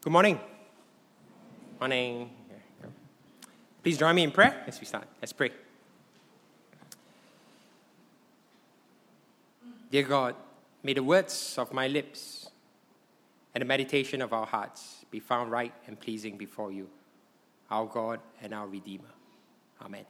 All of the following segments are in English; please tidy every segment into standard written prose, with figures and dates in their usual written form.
Good morning. Morning. Please join me in prayer as we start. Let's pray. Dear God, may the words of my lips and the meditation of our hearts be found right and pleasing before you, our God and our Redeemer. Amen.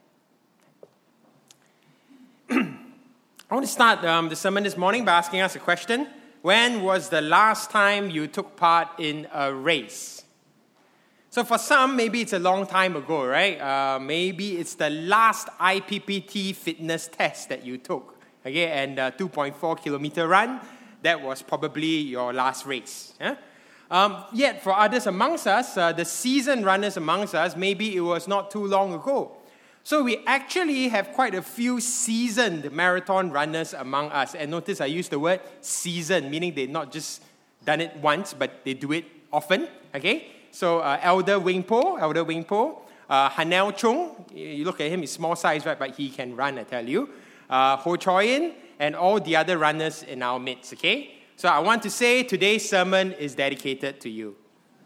I want to start the sermon this morning by asking us a question. When was the last time you took part in a race? So for some, maybe it's a long time ago, right? Maybe it's the last IPPT fitness test that you took, okay? And 2.4 kilometer run, that was probably your last race. Yeah? Yet for others amongst us, the seasoned runners amongst us, maybe it was not too long ago. So we actually have quite a few seasoned marathon runners among us. And notice I use the word seasoned, meaning they've not just done it once, but they do it often. Okay? So Elder Wing Po, Hanel Chung, you look at him, he's small size, right? But he can run, I tell you. Ho Choi In, and all the other runners in our midst. Okay? So I want to say today's sermon is dedicated to you.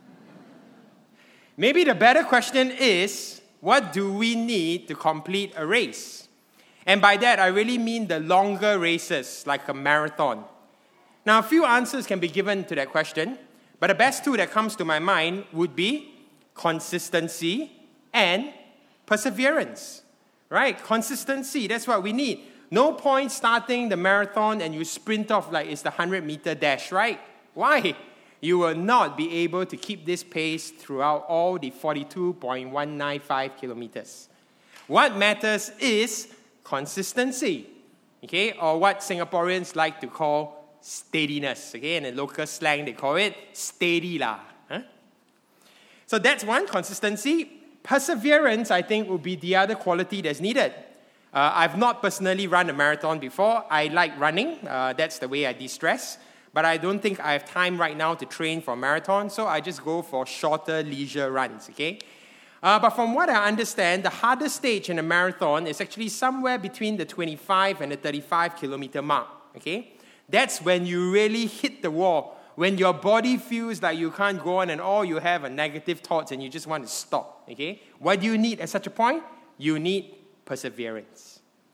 Maybe the better question is, what do we need to complete a race? And by that, I really mean the longer races, like a marathon. Now, a few answers can be given to that question, but the best two that comes to my mind would be consistency and perseverance. Right? Consistency, that's what we need. No point starting the marathon and you sprint off like it's the 100-meter dash, right? Why? You will not be able to keep this pace throughout all the 42.195 kilometers. What matters is consistency, okay? Or what Singaporeans like to call steadiness, okay? In the local slang, they call it steady lah. Huh? So that's one, consistency. Perseverance, I think, will be the other quality that's needed. I've not personally run a marathon before. I like running. That's the way I de-stress. But I don't think I have time right now to train for a marathon, so I just go for shorter leisure runs, okay? But from what I understand, the hardest stage in a marathon is actually somewhere between the 25 and the 35 kilometer mark, okay? That's when you really hit the wall, when your body feels like you can't go on and all you have are negative thoughts and you just want to stop, okay? What do you need at such a point? You need perseverance.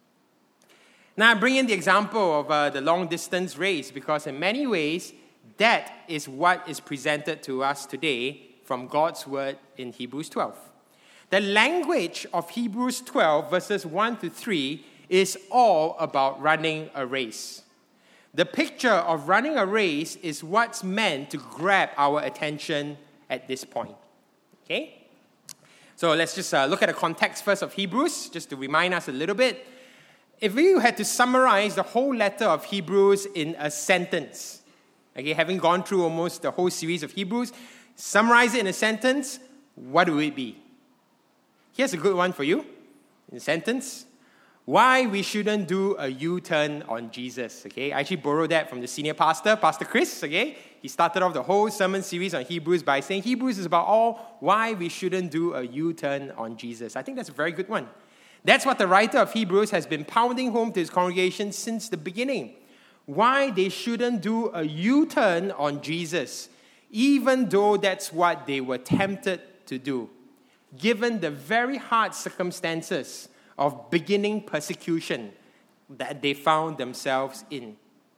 Now, I bring in the example of the long-distance race because in many ways, that is what is presented to us today from God's Word in Hebrews 12. The language of Hebrews 12, verses 1 to 3, is all about running a race. The picture of running a race is what's meant to grab our attention at this point. Okay? So let's just look at the context first of Hebrews, just to remind us a little bit. If we had to summarize the whole letter of Hebrews in a sentence, okay, having gone through almost the whole series of Hebrews, summarize it in a sentence, what would it be? Here's a good one for you, in a sentence. Why we shouldn't do a U-turn on Jesus, okay? I actually borrowed that from the senior pastor, Pastor Chris, okay? He started off the whole sermon series on Hebrews by saying Hebrews is about all why we shouldn't do a U-turn on Jesus. I think that's a very good one. That's what the writer of Hebrews has been pounding home to his congregation since the beginning. Why they shouldn't do a U-turn on Jesus, even though that's what they were tempted to do, given the very hard circumstances of beginning persecution that they found themselves in.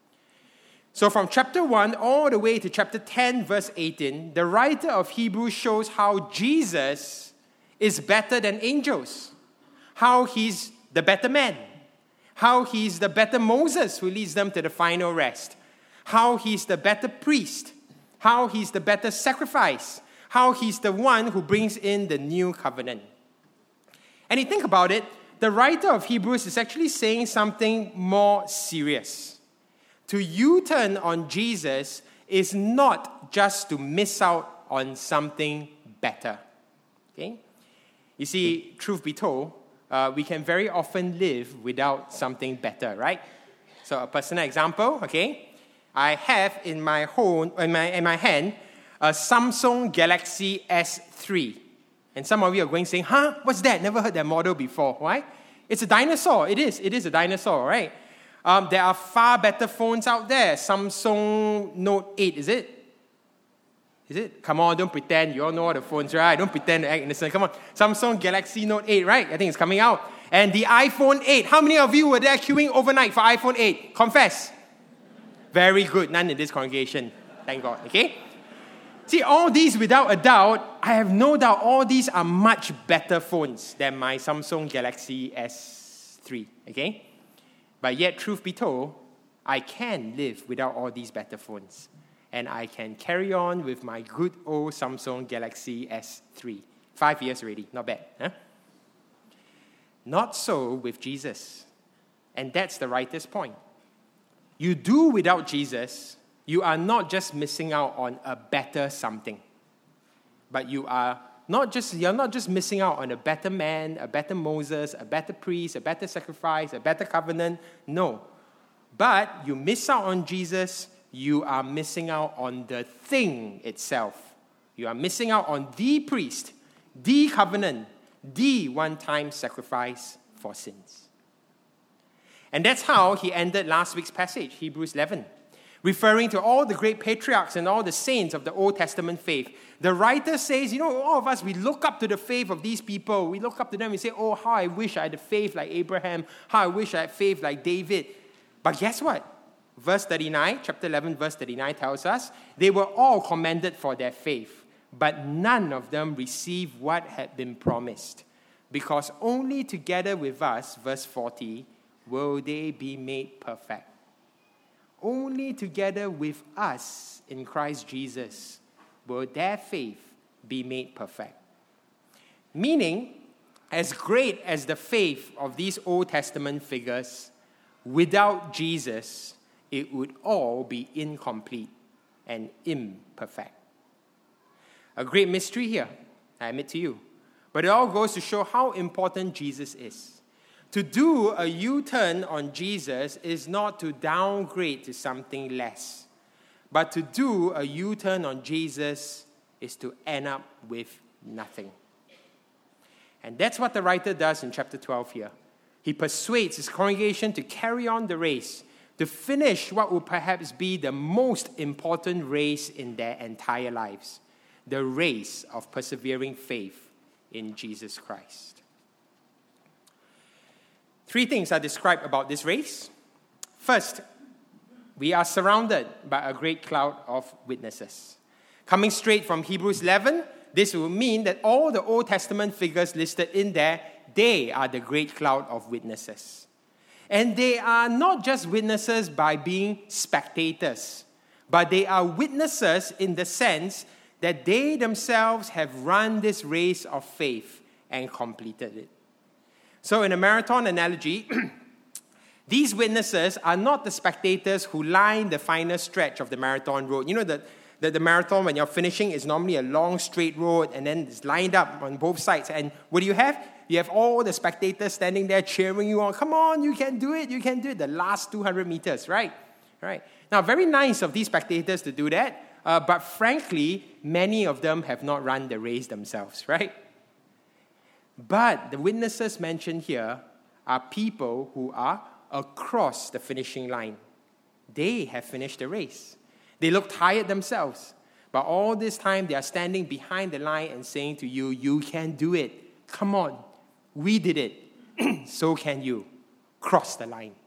So from chapter 1 all the way to chapter 10, verse 18, the writer of Hebrews shows how Jesus is better than angels. How he's the better man, how he's the better Moses who leads them to the final rest, how he's the better priest, how he's the better sacrifice, how he's the one who brings in the new covenant. And you think about it, the writer of Hebrews is actually saying something more serious. To U-turn on Jesus is not just to miss out on something better. Okay? You see, truth be told, we can very often live without something better, right? So a personal example, okay? I have in my hand a Samsung Galaxy S3. And some of you are going saying, what's that? Never heard that model before, right? It's a dinosaur. It is a dinosaur, right? There are far better phones out there. Samsung Note 8, is it? Is it? Come on, don't pretend. You all know all the phones, right? Don't pretend to act innocent. Come on. Samsung Galaxy Note 8, right? I think it's coming out. And the iPhone 8. How many of you were there queuing overnight for iPhone 8? Confess. Very good. None in this congregation. Thank God. Okay? See, all these, without a doubt, I have no doubt all these are much better phones than my Samsung Galaxy S3. Okay? But yet, truth be told, I can live without all these better phones. And I can carry on with my good old Samsung Galaxy S3. 5 years already. Not bad. Huh? Not so with Jesus. And that's the writer's point. You do without Jesus, you are not just missing out on a better something, but you're not just missing out on a better man, a better Moses, a better priest, a better sacrifice, a better covenant. No. But you miss out on Jesus, you are missing out on the thing itself. You are missing out on the priest, the covenant, the one-time sacrifice for sins. And that's how he ended last week's passage, Hebrews 11. Referring to all the great patriarchs and all the saints of the Old Testament faith. The writer says, all of us, we look up to the faith of these people. We look up to them and say, oh, how I wish I had a faith like Abraham. How I wish I had faith like David. But guess what? Verse 39, chapter 11, verse 39 tells us, they were all commended for their faith, but none of them received what had been promised. Because only together with us, verse 40, will they be made perfect. Only together with us in Christ Jesus will their faith be made perfect. Meaning, as great as the faith of these Old Testament figures, without Jesus, it would all be incomplete and imperfect. A great mystery here, I admit to you. But it all goes to show how important Jesus is. To do a U-turn on Jesus is not to downgrade to something less. But to do a U-turn on Jesus is to end up with nothing. And that's what the writer does in chapter 12 here. He persuades his congregation to carry on the race, to finish what will perhaps be the most important race in their entire lives, the race of persevering faith in Jesus Christ. 3 things are described about this race. First, we are surrounded by a great cloud of witnesses. Coming straight from Hebrews 11, this will mean that all the Old Testament figures listed in there, they are the great cloud of witnesses. And they are not just witnesses by being spectators, but they are witnesses in the sense that they themselves have run this race of faith and completed it. So in a marathon analogy, these witnesses are not the spectators who line the final stretch of the marathon road. You know that the marathon, when you're finishing, is normally a long straight road and then it's lined up on both sides. And what do you have? You have all the spectators standing there cheering you on. Come on, you can do it, you can do it. The last 200 meters, right? Right. Now, very nice of these spectators to do that. But frankly, many of them have not run the race themselves, right? But the witnesses mentioned here are people who are across the finishing line. They have finished the race. They look tired themselves. But all this time, they are standing behind the line and saying to you, you can do it. Come on. We did it. So can you. Cross the line.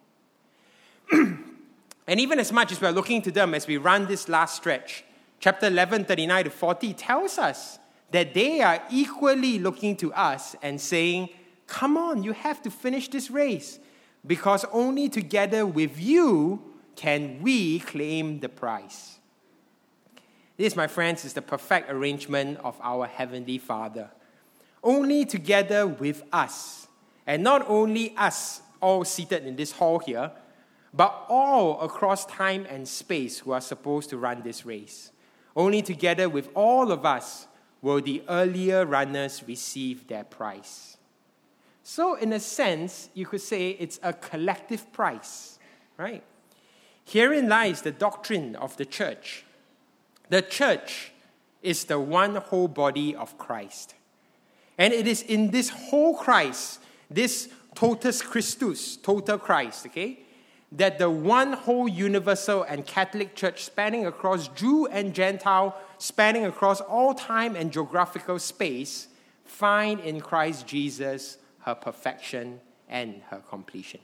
And even as much as we are looking to them as we run this last stretch, chapter 11, 39 to 40 tells us that they are equally looking to us and saying, come on, you have to finish this race, because only together with you can we claim the prize. This, my friends, is the perfect arrangement of our Heavenly Father. Only together with us, and not only us all seated in this hall here, but all across time and space who are supposed to run this race. Only together with all of us will the earlier runners receive their prize. So in a sense, you could say it's a collective prize, right? Herein lies the doctrine of the church. The church is the one whole body of Christ. And it is in this whole Christ, this totus Christus, total Christ, okay, that the one whole universal and Catholic church spanning across Jew and Gentile spanning across all time and geographical space, find in Christ Jesus her perfection and her completion.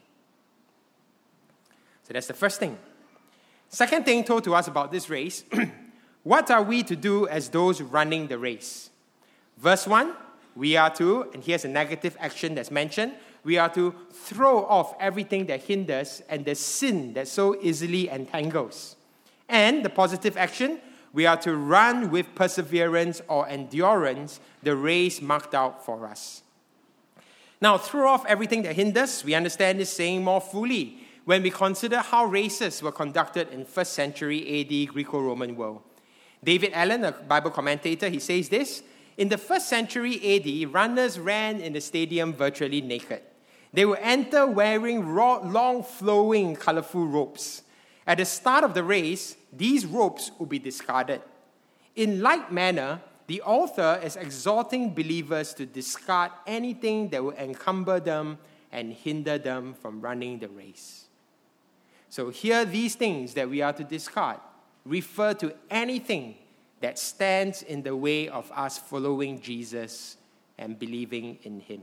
So that's the first thing. Second thing told to us about this race, what are we to do as those running the race? Verse 1, we are to, and here's a negative action that's mentioned, we are to throw off everything that hinders and the sin that so easily entangles. And the positive action, we are to run with perseverance or endurance the race marked out for us. Now, throw off everything that hinders, we understand this saying more fully when we consider how races were conducted in 1st century AD Greco-Roman world. David Allen, a Bible commentator, he says this, in the 1st century AD, runners ran in the stadium virtually naked. They would enter wearing long, flowing, colorful robes. At the start of the race, these robes would be discarded. In like manner, the author is exhorting believers to discard anything that will encumber them and hinder them from running the race. So here, these things that we are to discard refer to anything that stands in the way of us following Jesus and believing in him.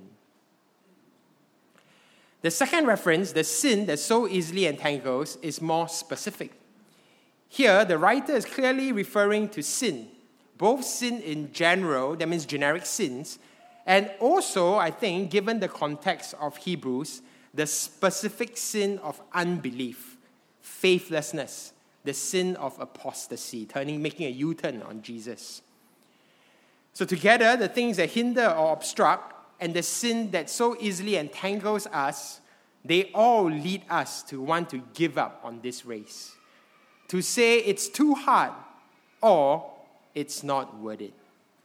The second reference, the sin that so easily entangles, is more specific. Here, the writer is clearly referring to sin, both sin in general, that means generic sins, and also, I think, given the context of Hebrews, the specific sin of unbelief, faithlessness, the sin of apostasy, making a U-turn on Jesus. So together, the things that hinder or obstruct and the sin that so easily entangles us, they all lead us to want to give up on this race, to say it's too hard or it's not worth it.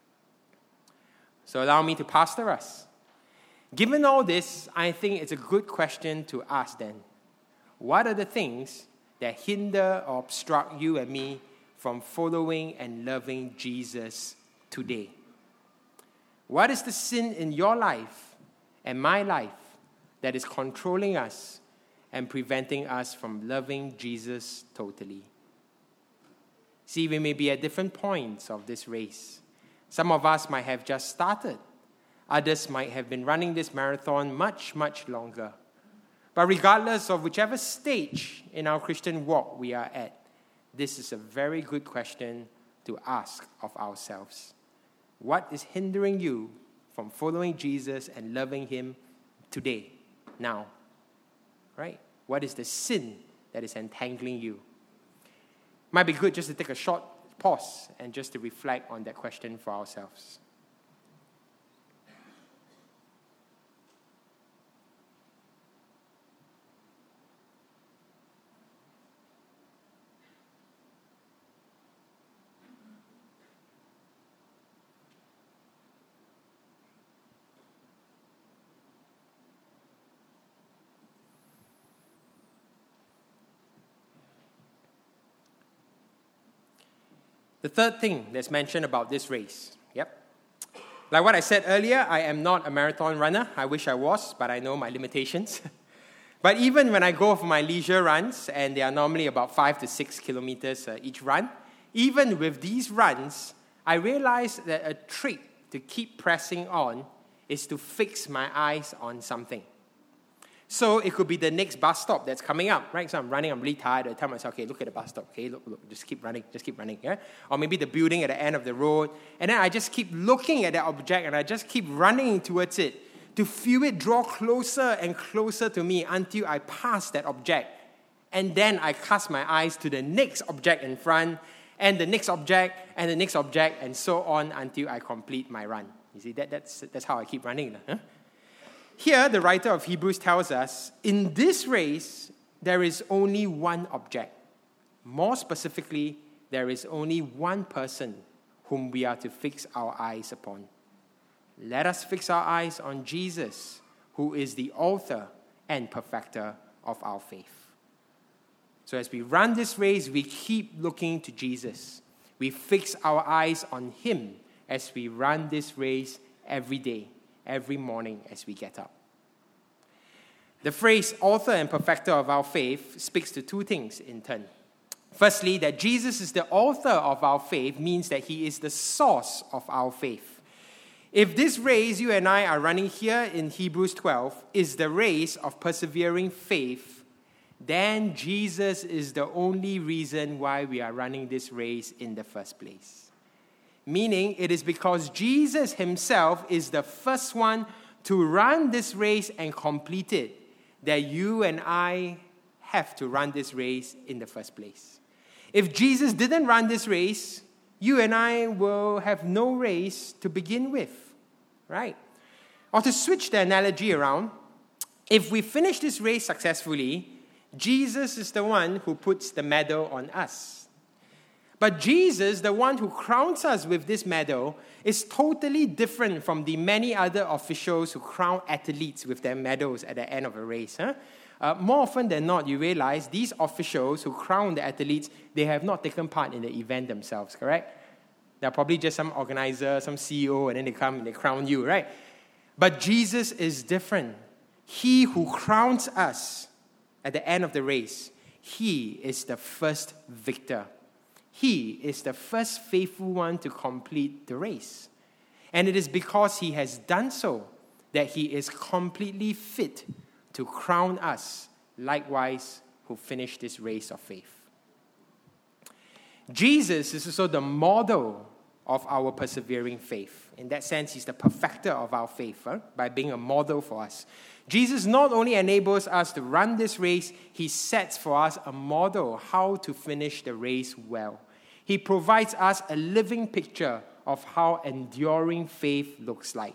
So allow me to pastor us. Given all this, I think it's a good question to ask then. What are the things that hinder or obstruct you and me from following and loving Jesus today? What is the sin in your life and my life that is controlling us and preventing us from loving Jesus totally? See, we may be at different points of this race. Some of us might have just started. Others might have been running this marathon much, much longer. But regardless of whichever stage in our Christian walk we are at, this is a very good question to ask of ourselves. What is hindering you from following Jesus and loving him today, now? Right? What is the sin that is entangling you? Might be good just to take a short pause and just to reflect on that question for ourselves. The third thing that's mentioned about this race. Like what I said earlier, I am not a marathon runner. I wish I was, but I know my limitations. But even when I go for my leisure runs, and they are normally about 5 to 6 kilometers each run, even with these runs, I realize that a trick to keep pressing on is to fix my eyes on something. So it could be the next bus stop that's coming up, right? So I'm running, I'm really tired. I tell myself, okay, look at the bus stop. Okay, look, just keep running, yeah? Or maybe the building at the end of the road. And then I just keep looking at that object and I just keep running towards it to feel it draw closer and closer to me until I pass that object. And then I cast my eyes to the next object in front and the next object and the next object and so on until I complete my run. You see, that's how I keep running. Huh? Here, the writer of Hebrews tells us, in this race, there is only one object. More specifically, there is only one person whom we are to fix our eyes upon. Let us fix our eyes on Jesus, who is the author and perfecter of our faith. So as we run this race, we keep looking to Jesus. We fix our eyes on him as we run this race every day, every morning as we get up. The phrase author and perfecter of our faith speaks to two things in turn. Firstly, that Jesus is the author of our faith means that he is the source of our faith. If this race you and I are running here in Hebrews 12 is the race of persevering faith, then Jesus is the only reason why we are running this race in the first place. Meaning, it is because Jesus himself is the first one to run this race and complete it that you and I have to run this race in the first place. If Jesus didn't run this race, you and I will have no race to begin with, right? Or to switch the analogy around, if we finish this race successfully, Jesus is the one who puts the medal on us. But Jesus, the one who crowns us with this medal, is totally different from the many other officials who crown athletes with their medals at the end of a race. More often than not, you realize these officials who crown the athletes, they have not taken part in the event themselves, correct? They're probably just some organizer, some CEO, and then they come and they crown you, right? But Jesus is different. He who crowns us at the end of the race, he is the first victor. He is the first faithful one to complete the race. And it is because he has done so that he is completely fit to crown us, likewise, who finish this race of faith. Jesus is also the model of our persevering faith. In that sense, he's the perfecter of our faith, by being a model for us. Jesus not only enables us to run this race, he sets for us a model how to finish the race well. He provides us a living picture of how enduring faith looks like.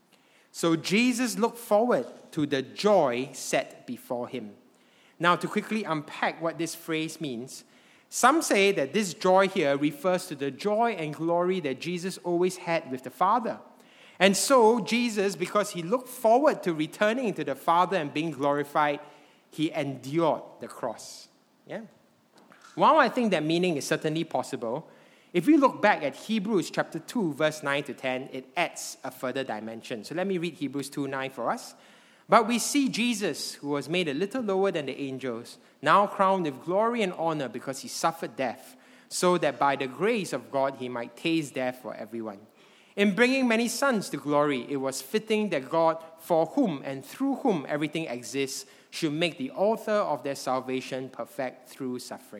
So Jesus looked forward to the joy set before him. Now, to quickly unpack what this phrase means, some say that this joy here refers to the joy and glory that Jesus always had with the Father. And so Jesus, because he looked forward to returning to the Father and being glorified, he endured the cross. Yeah. While I think that meaning is certainly possible, if we look back at Hebrews chapter 2, verse 9 to 10, it adds a further dimension. So let me read Hebrews 2:9 for us. But we see Jesus, who was made a little lower than the angels, now crowned with glory and honor because he suffered death, so that by the grace of God he might taste death for everyone. In bringing many sons to glory, it was fitting that God, for whom and through whom everything exists, should make the author of their salvation perfect through suffering.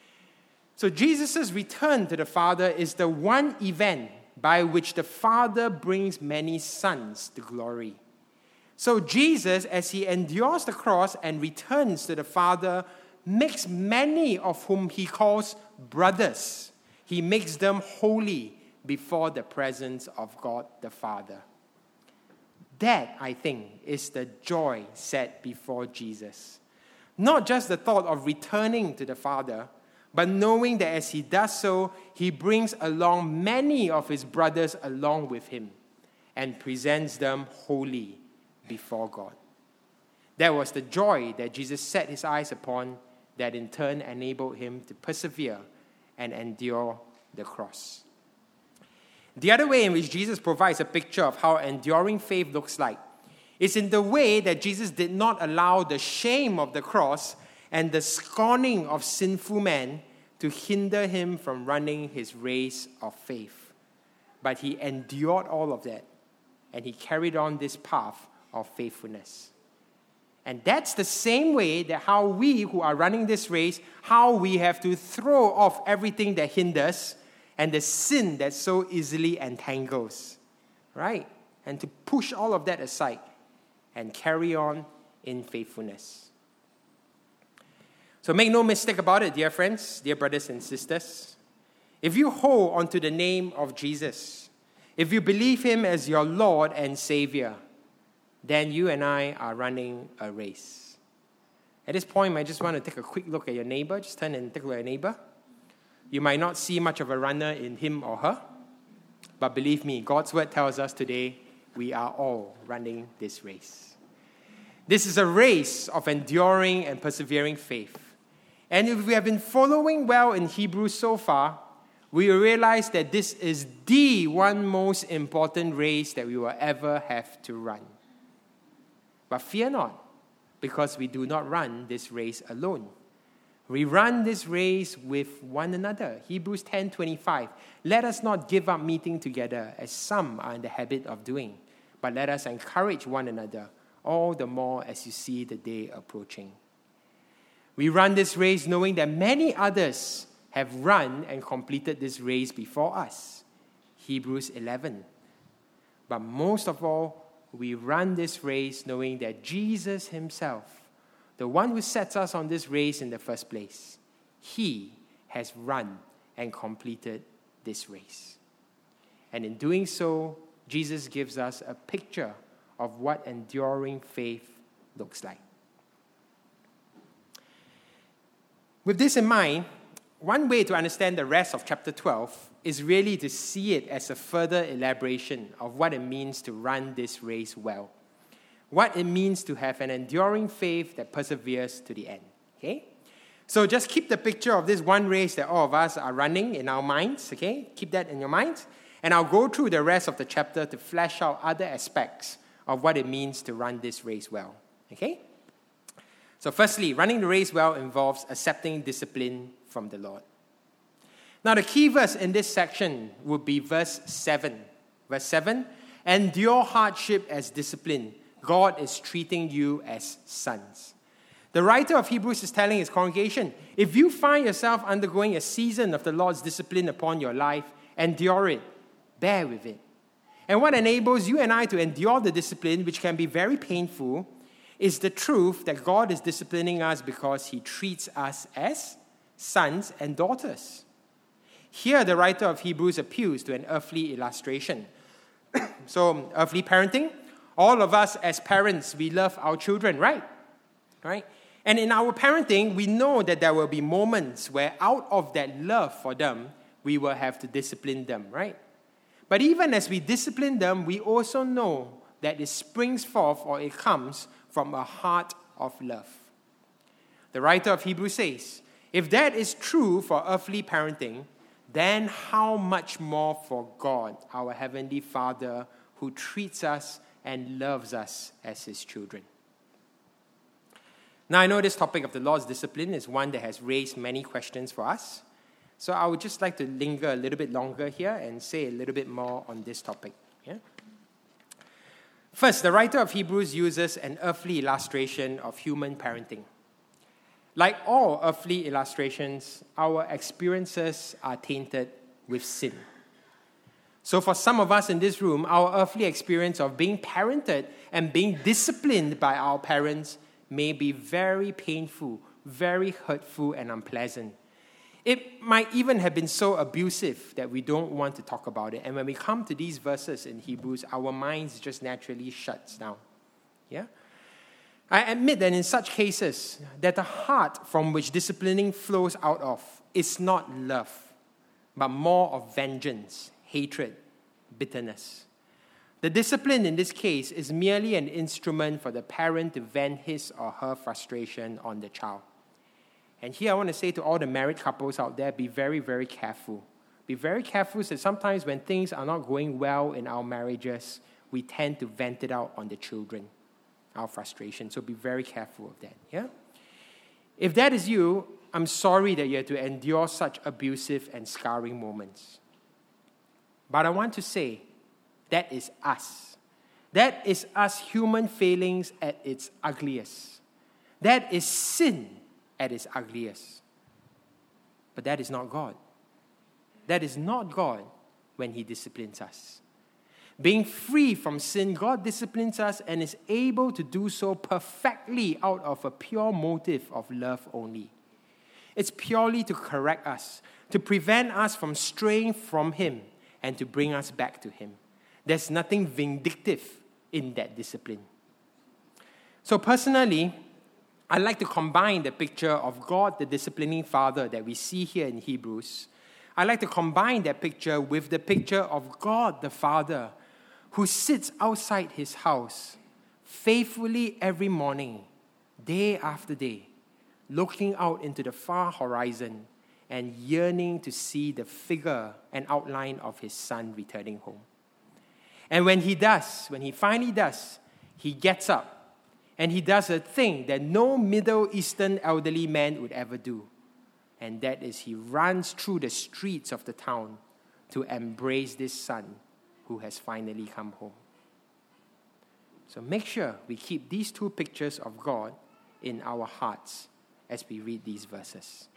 So Jesus' return to the Father is the one event by which the Father brings many sons to glory. So Jesus, as he endures the cross and returns to the Father, makes many of whom he calls brothers. He makes them holy before the presence of God the Father. That, I think, is the joy set before Jesus. Not just the thought of returning to the Father, but knowing that as he does so, he brings along many of his brothers along with him and presents them holy before God. That was the joy that Jesus set his eyes upon, that in turn enabled him to persevere and endure the cross. The other way in which Jesus provides a picture of how enduring faith looks like is in the way that Jesus did not allow the shame of the cross and the scorning of sinful men to hinder him from running his race of faith. But he endured all of that, and he carried on this path of faithfulness. And that's the same way that how we who are running this race, how we have to throw off everything that hinders and the sin that so easily entangles, right? And to push all of that aside and carry on in faithfulness. So make no mistake about it, dear friends, dear brothers and sisters. If you hold onto the name of Jesus, if you believe him as your Lord and Savior, then you and I are running a race. At this point, I just want to take a quick look at your neighbor. Just turn and take a look at your neighbor. You might not see much of a runner in him or her, but believe me, God's word tells us today we are all running this race. This is a race of enduring and persevering faith. And if we have been following well in Hebrews so far, we will realize that this is the one most important race that we will ever have to run. But fear not, because we do not run this race alone. We run this race with one another. Hebrews 10:25. Let us not give up meeting together, as some are in the habit of doing, but let us encourage one another, all the more as you see the day approaching. We run this race knowing that many others have run and completed this race before us. Hebrews 11. But most of all, we run this race knowing that Jesus himself, the one who sets us on this race in the first place, he has run and completed this race. And in doing so, Jesus gives us a picture of what enduring faith looks like. With this in mind, one way to understand the rest of chapter 12 is really to see it as a further elaboration of what it means to run this race well. What it means to have an enduring faith that perseveres to the end. Okay? So just keep the picture of this one race that all of us are running in our minds. Okay? Keep that in your minds. And I'll go through the rest of the chapter to flesh out other aspects of what it means to run this race well. Okay? So firstly, running the race well involves accepting discipline from the Lord. Now the key verse in this section would be verse 7. Verse 7, endure hardship as discipline. God is treating you as sons. The writer of Hebrews is telling his congregation, if you find yourself undergoing a season of the Lord's discipline upon your life, endure it, bear with it. And what enables you and I to endure the discipline, which can be very painful, is the truth that God is disciplining us because he treats us as sons and daughters. Here, the writer of Hebrews appeals to an earthly illustration. So, earthly parenting, all of us as parents, we love our children, right? Right? And in our parenting, we know that there will be moments where out of that love for them, we will have to discipline them, right? But even as we discipline them, we also know that it springs forth or it comes from a heart of love. The writer of Hebrews says, if that is true for earthly parenting, then how much more for God, our Heavenly Father, who treats us and loves us as his children. Now, I know this topic of the Lord's discipline is one that has raised many questions for us. So I would just like to linger a little bit longer here and say a little bit more on this topic. Yeah? First, the writer of Hebrews uses an earthly illustration of human parenting. Like all earthly illustrations, our experiences are tainted with sin. So for some of us in this room, our earthly experience of being parented and being disciplined by our parents may be very painful, very hurtful, and unpleasant. It might even have been so abusive that we don't want to talk about it. And when we come to these verses in Hebrews, our minds just naturally shuts down. Yeah? I admit that in such cases, that the heart from which disciplining flows out of is not love, but more of vengeance, hatred, bitterness. The discipline in this case is merely an instrument for the parent to vent his or her frustration on the child. And here I want to say to all the married couples out there, be very, very careful. Be very careful that sometimes when things are not going well in our marriages, we tend to vent it out on the children, our frustration. So be very careful of that, yeah? If that is you, I'm sorry that you have to endure such abusive and scarring moments. But I want to say, that is us. That is us human failings at its ugliest. That is sin at its ugliest. But that is not God. That is not God when he disciplines us. Being free from sin, God disciplines us and is able to do so perfectly out of a pure motive of love only. It's purely to correct us, to prevent us from straying from him, and to bring us back to him. There's nothing vindictive in that discipline. So personally, I like to combine the picture of God, the disciplining Father that we see here in Hebrews. I like to combine that picture with the picture of God, the Father, who sits outside his house faithfully every morning, day after day, looking out into the far horizon and yearning to see the figure and outline of his son returning home. And when he finally does, he gets up and he does a thing that no Middle Eastern elderly man would ever do. and that is he runs through the streets of the town to embrace this son who has finally come home. So make sure we keep these two pictures of God in our hearts as we read these verses.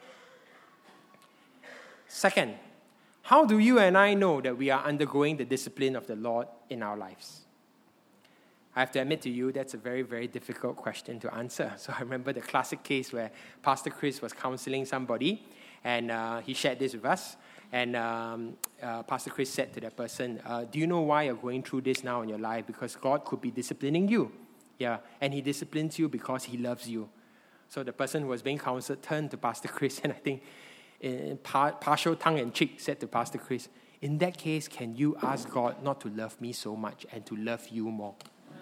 Second, how do you and I know that we are undergoing the discipline of the Lord in our lives? I have to admit to you, that's a very, very difficult question to answer. So I remember the classic case where Pastor Chris was counseling somebody, and he shared this with us. And Pastor Chris said to that person, do you know why you're going through this now in your life? Because God could be disciplining you. Yeah, and he disciplines you because he loves you. So the person who was being counseled turned to Pastor Chris, and I think in partial tongue-in-cheek said to Pastor Chris, in that case, can you ask God not to love me so much and to love you more?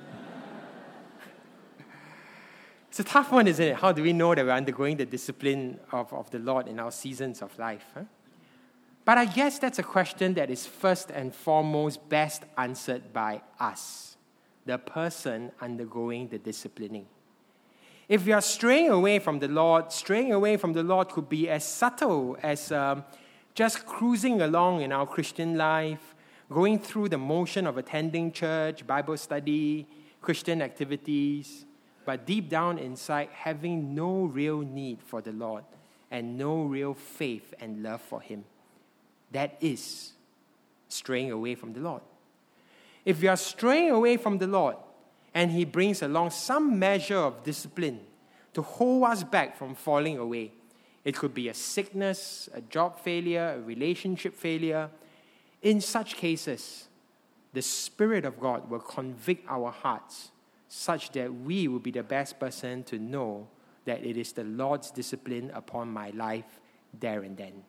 It's a tough one, isn't it? How do we know that we're undergoing the discipline of the Lord in our seasons of life? Huh? But I guess that's a question that is first and foremost best answered by us, the person undergoing the disciplining. If we are straying away from the Lord could be as subtle as just cruising along in our Christian life, going through the motion of attending church, Bible study, Christian activities, but deep down inside, having no real need for the Lord and no real faith and love for him. That is straying away from the Lord. If we are straying away from the Lord and he brings along some measure of discipline to hold us back from falling away, it could be a sickness, a job failure, a relationship failure. In such cases, the Spirit of God will convict our hearts such that we will be the best person to know that it is the Lord's discipline upon my life there and then.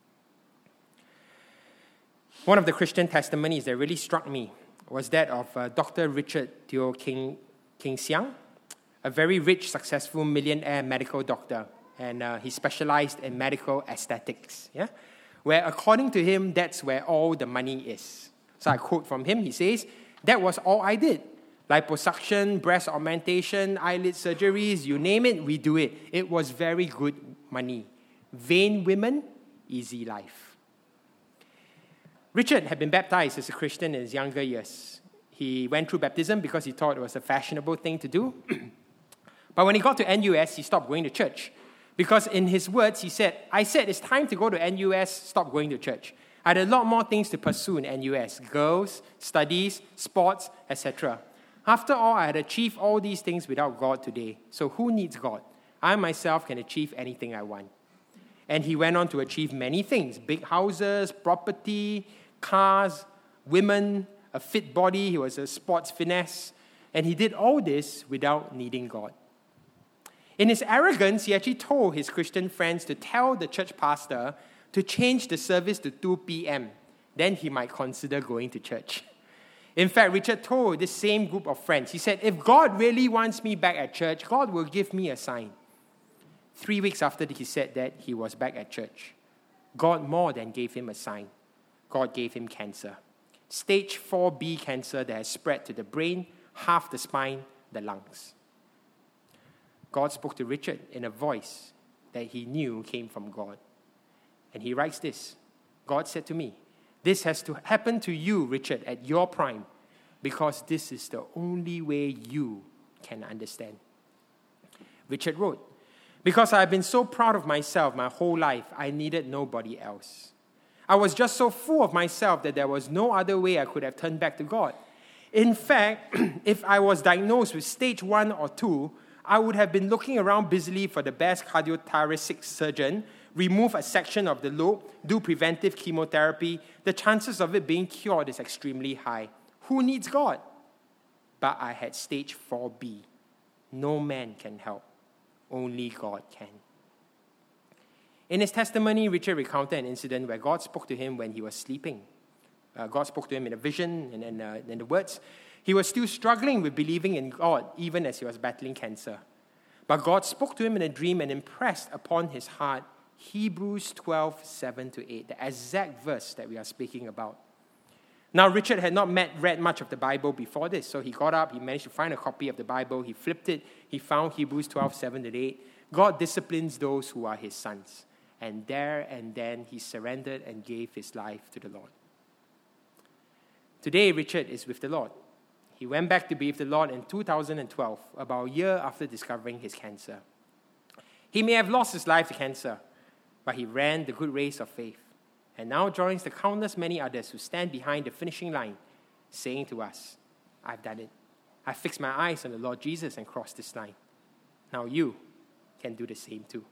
One of the Christian testimonies that really struck me was that of Dr. Richard Teo King Siang, a very rich, successful millionaire medical doctor, and he specialized in medical aesthetics, where according to him, that's where all the money is. So I quote from him, he says, that was all I did. Liposuction, breast augmentation, eyelid surgeries, you name it, we do it. It was very good money. Vain women, easy life. Richard had been baptized as a Christian in his younger years. He went through baptism because he thought it was a fashionable thing to do. But when he got to NUS, he stopped going to church. Because in his words, he said, I said it's time to go to NUS, stop going to church. I had a lot more things to pursue in NUS, girls, studies, sports, etc. After all, I had achieved all these things without God today. So who needs God? I myself can achieve anything I want. And he went on to achieve many things. Big houses, property, cars, women, a fit body. He was a sports finesse. And he did all this without needing God. In his arrogance, he actually told his Christian friends to tell the church pastor to change the service to 2 p.m. Then he might consider going to church. In fact, Richard told this same group of friends, he said, if God really wants me back at church, God will give me a sign. 3 weeks after he said that, he was back at church. God more than gave him a sign. God gave him cancer. Stage 4B cancer that has spread to the brain, half the spine, the lungs. God spoke to Richard in a voice that he knew came from God. And he writes this, God said to me, this has to happen to you, Richard, at your prime, because this is the only way you can understand. Richard wrote, because I have been so proud of myself my whole life, I needed nobody else. I was just so full of myself that there was no other way I could have turned back to God. In fact, if I was diagnosed with stage 1 or 2, I would have been looking around busily for the best cardiothoracic surgeon, remove a section of the lobe, do preventive chemotherapy. The chances of it being cured is extremely high. Who needs God? But I had stage 4B. No man can help. Only God can. In his testimony, Richard recounted an incident where God spoke to him when he was sleeping. God spoke to him in a vision and in the words. He was still struggling with believing in God, even as he was battling cancer. But God spoke to him in a dream and impressed upon his heart Hebrews 12:7-8, the exact verse that we are speaking about. Now, Richard had not read much of the Bible before this, so he got up, he managed to find a copy of the Bible, he flipped it, he found Hebrews 12:7-8. God disciplines those who are his sons. and there and then he surrendered and gave his life to the Lord. Today, Richard is with the Lord. He went back to be with the Lord in 2012, about a year after discovering his cancer. He may have lost his life to cancer, but he ran the good race of faith and now joins the countless many others who stand behind the finishing line, saying to us, I've done it. I fixed my eyes on the Lord Jesus and crossed this line. Now you can do the same too.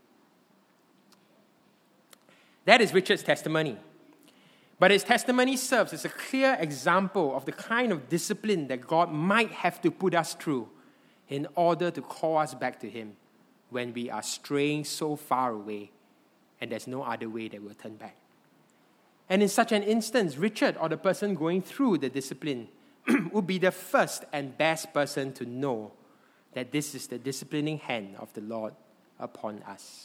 That is Richard's testimony. But his testimony serves as a clear example of the kind of discipline that God might have to put us through in order to call us back to him when we are straying so far away and there's no other way that we'll turn back. And in such an instance, Richard, or the person going through the discipline, would be the first and best person to know that this is the disciplining hand of the Lord upon us.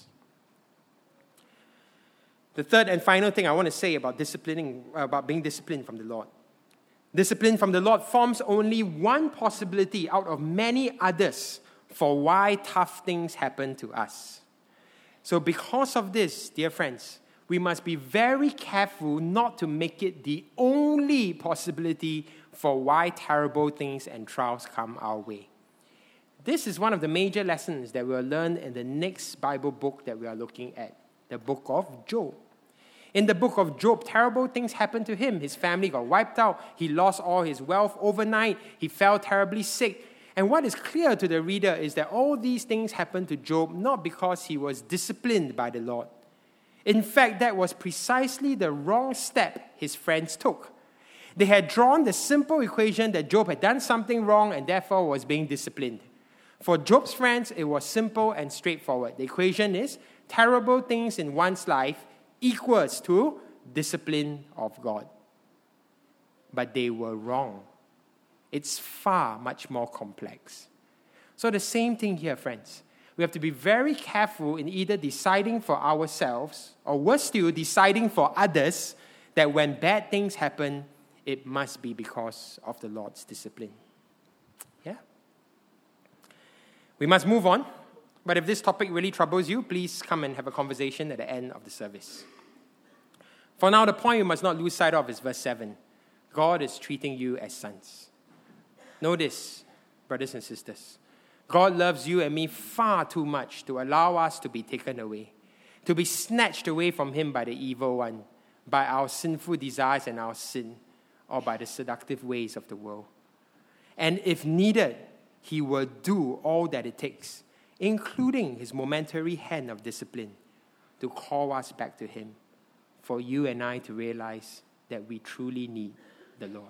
The third and final thing I want to say about being disciplined from the Lord. Discipline from the Lord forms only one possibility out of many others for why tough things happen to us. So because of this, dear friends, we must be very careful not to make it the only possibility for why terrible things and trials come our way. This is one of the major lessons that we'll learn in the next Bible book that we are looking at, the book of Job. In the book of Job, terrible things happened to him. His family got wiped out. He lost all his wealth overnight. He fell terribly sick. And what is clear to the reader is that all these things happened to Job not because he was disciplined by the Lord. In fact, that was precisely the wrong step his friends took. They had drawn the simple equation that Job had done something wrong and therefore was being disciplined. For Job's friends, it was simple and straightforward. The equation is terrible things in one's life equals to discipline of God. But they were wrong. It's far much more complex. So the same thing here, friends. We have to be very careful in either deciding for ourselves or worse still, deciding for others that when bad things happen, it must be because of the Lord's discipline. Yeah? We must move on. But if this topic really troubles you, please come and have a conversation at the end of the service. For now, the point you must not lose sight of is verse 7. God is treating you as sons. Know this, brothers and sisters. God loves you and me far too much to allow us to be taken away, to be snatched away from him by the evil one, by our sinful desires and our sin, or by the seductive ways of the world. And if needed, he will do all that it takes, including his momentary hand of discipline, to call us back to him, for you and I to realize that we truly need the Lord.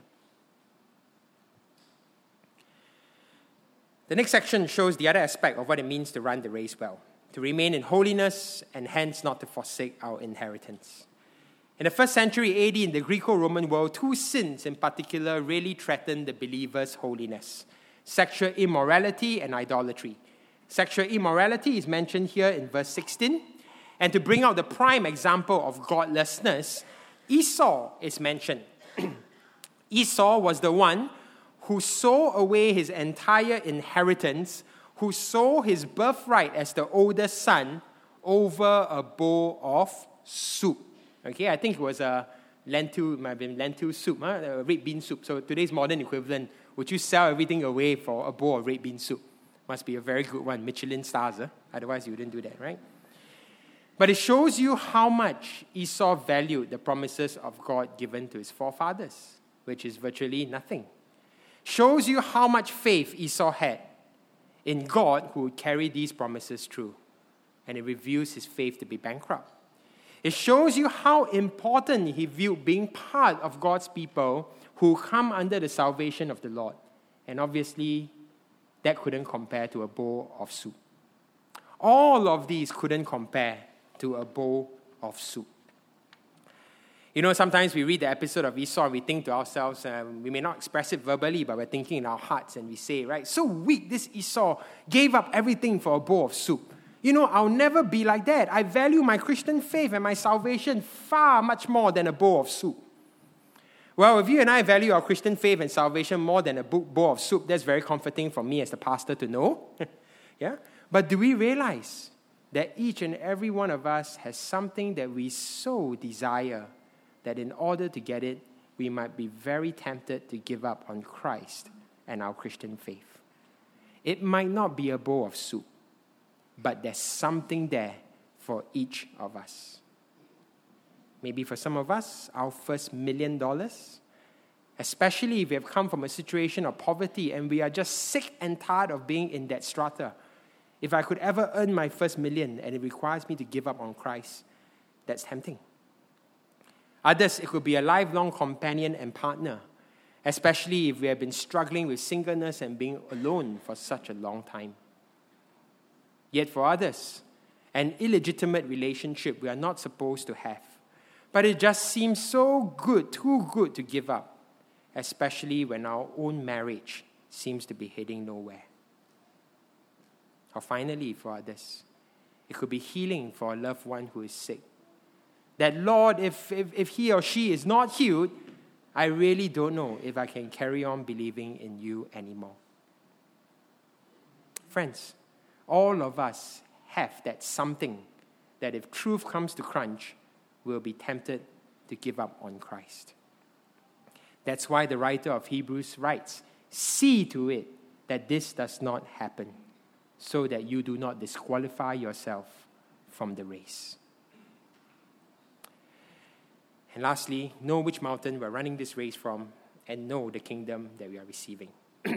The next section shows the other aspect of what it means to run the race well, to remain in holiness and hence not to forsake our inheritance. In the 1st century AD in the Greco-Roman world, two sins in particular really threatened the believer's holiness: sexual immorality and idolatry. Sexual immorality is mentioned here in verse 16. And to bring out the prime example of godlessness, Esau is mentioned. Esau was the one who sold away his entire inheritance, who sold his birthright as the oldest son over a bowl of soup. Okay, I think it was a lentil, might have been lentil soup, a red bean soup. So today's modern equivalent, would you sell everything away for a bowl of red bean soup? Must be a very good one, Michelin stars. Otherwise, you wouldn't do that, right? But it shows you how much Esau valued the promises of God given to his forefathers, which is virtually nothing. Shows you how much faith Esau had in God who would carry these promises through. And it reveals his faith to be bankrupt. It shows you how important he viewed being part of God's people who come under the salvation of the Lord. And obviously, that couldn't compare to a bowl of soup. All of these couldn't compare to a bowl of soup. You know, sometimes we read the episode of Esau and we think to ourselves, we may not express it verbally, but we're thinking in our hearts and we say, right, so weak, this Esau gave up everything for a bowl of soup. You know, I'll never be like that. I value my Christian faith and my salvation far much more than a bowl of soup. Well, if you and I value our Christian faith and salvation more than a bowl of soup, that's very comforting for me as the pastor to know. Yeah? But do we realize that each and every one of us has something that we so desire that in order to get it, we might be very tempted to give up on Christ and our Christian faith. It might not be a bowl of soup, but there's something there for each of us. Maybe for some of us, our first $1 million, especially if we have come from a situation of poverty and we are just sick and tired of being in that strata. If I could ever earn my first $1 million and it requires me to give up on Christ, that's tempting. Others, it could be a lifelong companion and partner, especially if we have been struggling with singleness and being alone for such a long time. Yet for others, an illegitimate relationship we are not supposed to have, but it just seems so good, too good to give up, especially when our own marriage seems to be heading nowhere. Or finally, for others, it could be healing for a loved one who is sick. That, Lord, if he or she is not healed, I really don't know if I can carry on believing in you anymore. Friends, all of us have that something that if truth comes to crunch, we'll be tempted to give up on Christ. That's why the writer of Hebrews writes, "See to it that this does not happen, so that you do not disqualify yourself from the race." And lastly, know which mountain we're running this race from and know the kingdom that we are receiving.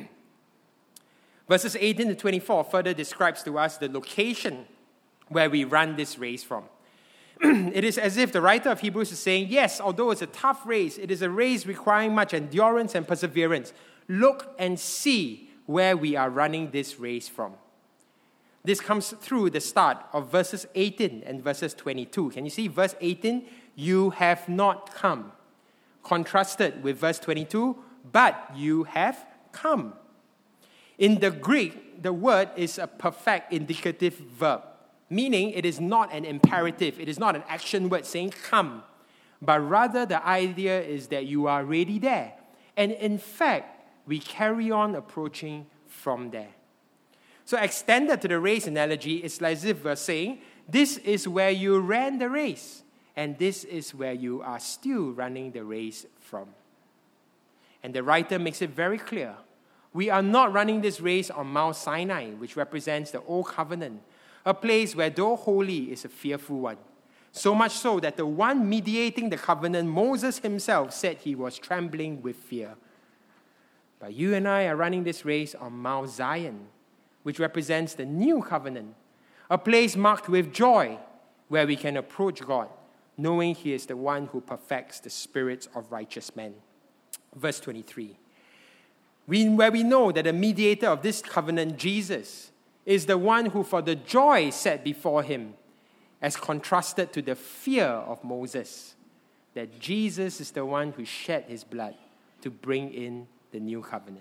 Verses 18 to 24 further describes to us the location where we run this race from. It is as if the writer of Hebrews is saying, yes, although it's a tough race, it is a race requiring much endurance and perseverance. Look and see where we are running this race from. This comes through the start of verses 18 and verses 22. Can you see verse 18? You have not come. Contrasted with verse 22, but you have come. In the Greek, the word is a perfect indicative verb, meaning it is not an imperative. It is not an action word saying come, but rather the idea is that you are already there. And in fact, we carry on approaching from there. So extended to the race analogy, it's as if we're saying, this is where you ran the race, and this is where you are still running the race from. And the writer makes it very clear. We are not running this race on Mount Sinai, which represents the Old Covenant, a place where though holy is a fearful one. So much so that the one mediating the covenant, Moses himself, said he was trembling with fear. But you and I are running this race on Mount Zion, which represents the new covenant, a place marked with joy where we can approach God, knowing he is the one who perfects the spirits of righteous men. Verse 23. Where we know that the mediator of this covenant, Jesus, is the one who for the joy set before him, as contrasted to the fear of Moses, that Jesus is the one who shed his blood to bring in the new covenant.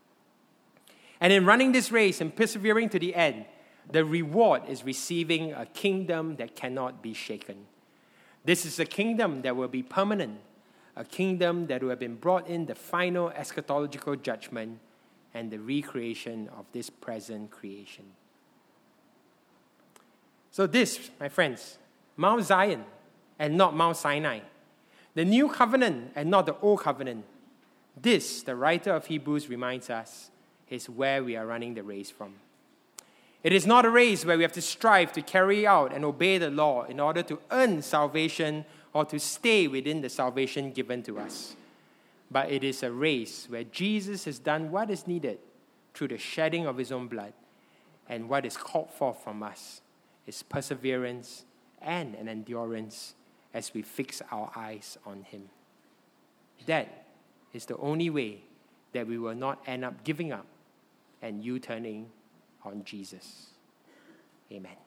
And in running this race and persevering to the end, the reward is receiving a kingdom that cannot be shaken. This is a kingdom that will be permanent, a kingdom that will have been brought in the final eschatological judgment and the recreation of this present creation. So this, my friends, Mount Zion and not Mount Sinai, the new covenant and not the old covenant, this, the writer of Hebrews reminds us, is where we are running the race from. It is not a race where we have to strive to carry out and obey the law in order to earn salvation or to stay within the salvation given to us. But it is a race where Jesus has done what is needed through the shedding of his own blood, and what is called forth from us is perseverance and an endurance as we fix our eyes on him. That is the only way that we will not end up giving up and U-turning on Jesus. Amen.